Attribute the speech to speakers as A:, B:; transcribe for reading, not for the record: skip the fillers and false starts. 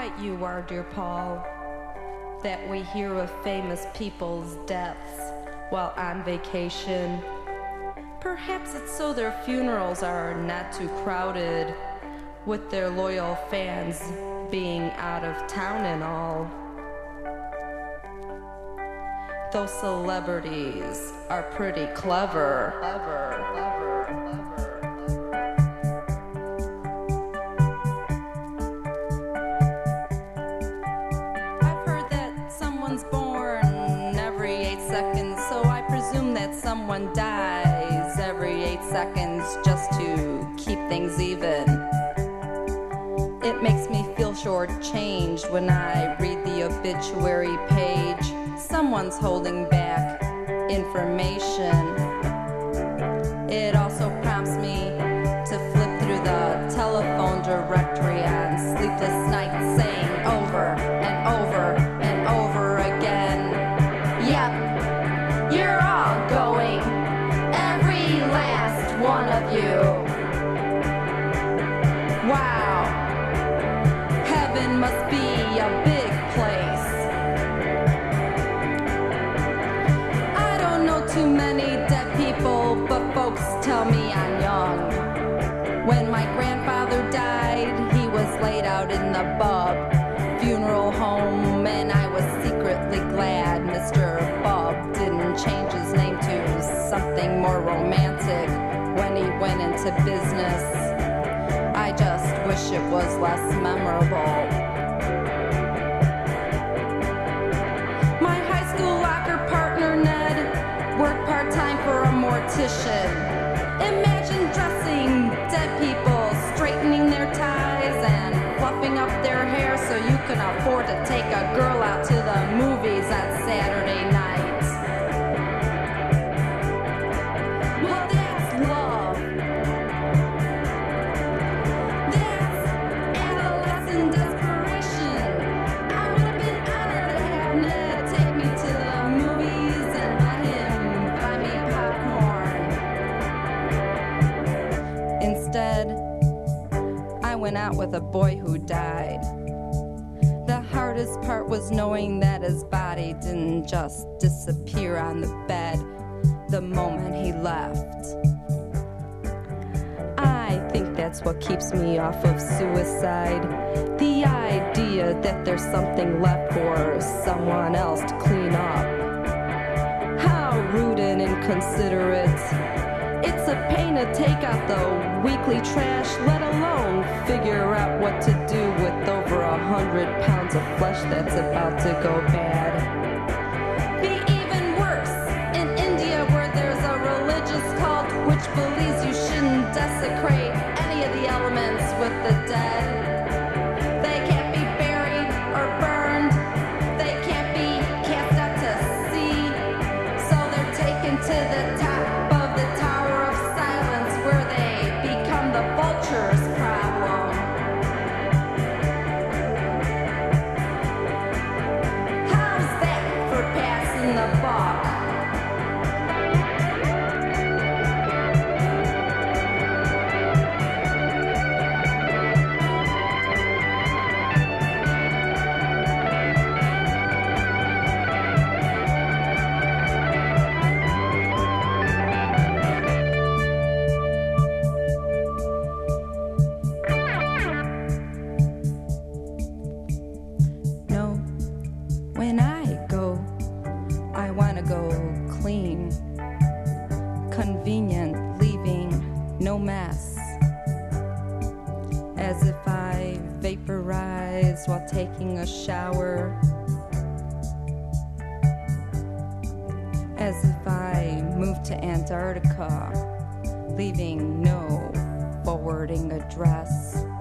A: right you are, dear Paul, that we hear of famous people's deaths while on vacation. Perhaps it's so their funerals are not too crowded, with their loyal fans being out of town and all. Those celebrities are pretty clever. I've heard that someone's born every 8 seconds, so I presume that someone dies every 8 seconds just to keep things even. It makes me feel shortchanged when I read the obituary page. Someone's holding back information. It also prompts me to flip through the telephone directory on sleepless nights, saying over and over and over again, yep, you're all going, every last one of you. Wow, heaven must be a big place. I don't know too many dead people, but folks tell me I'm young. When my grandfather died, he was laid out in the Bub funeral home, and I was secretly glad Mr. Bub didn't change his name to something more romantic when he went into business. I just wish it was less memorable. My high school locker partner, Ned, worked part-time for a mortician. Imagine dressing dead people, straightening their ties and fluffing up their hair so you can afford to take a girl out to the movies on Saturday night. Well, that's love. That's adolescent desperation. I would have been honored to have Ned take me to the movies and let him buy me popcorn. Instead, I went out with a boy who died. The hardest part was knowing that his body didn't just disappear on the bed the moment he left. I think that's what keeps me off of suicide. The idea that there's something left for someone else to clean up. How rude and inconsiderate. It's a pain to take out the weekly trash, let alone figure out what to do with over 100 pounds of flesh that's about to go bad. Be even worse in India, where there's a religious cult which believes you shouldn't desecrate any of the elements with the dead. They can't be buried or burned. They can't be cast out to sea. So they're taken to the top of the Tower of Silence, where they become the vulture's problem. How's that for passing the buck? No, when I go, I wanna go clean, convenient, leaving no mess, as if I vaporize while taking a shower, as if I moved to Antarctica, leaving no forwarding address.